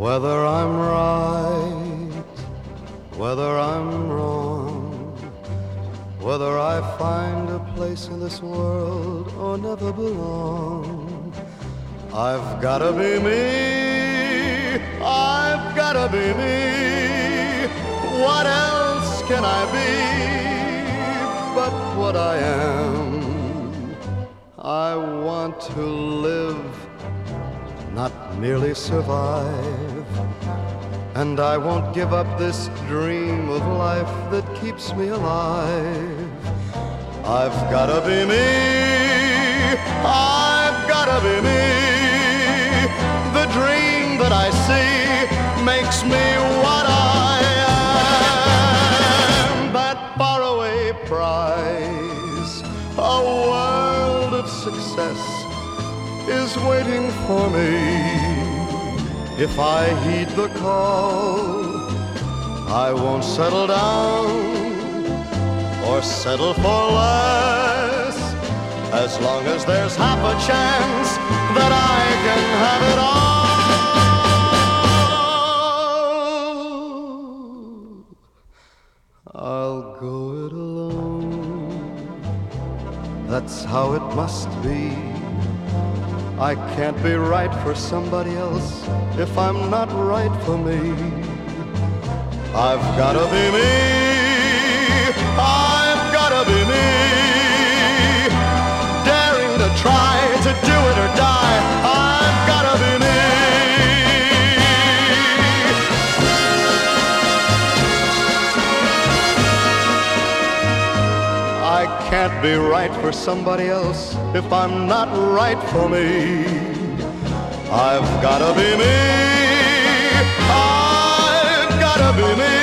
Whether I'm right, whether I'm wrong, whether I find a place in this world or never belong, I've gotta be me, I've gotta be me. What else can I be but what I am? I want to live, not merely survive, and I won't give up this dream of life that keeps me alive. I've gotta be me, I've gotta be me. The dream that I see makes me what I am. That faraway prize, a world of success, is waiting for me. If I heed the call, I won't settle down or settle for less, as long as there's half a chance that I can have it all. I'll go it alone, that's how it must be. I can't be right for somebody else if I'm not right for me. I've gotta be me, I've gotta be me. Daring to try to do it or die, I've gotta be me. I can't be right for somebody else if I'm not right for me. I've gotta be me, I've gotta be me.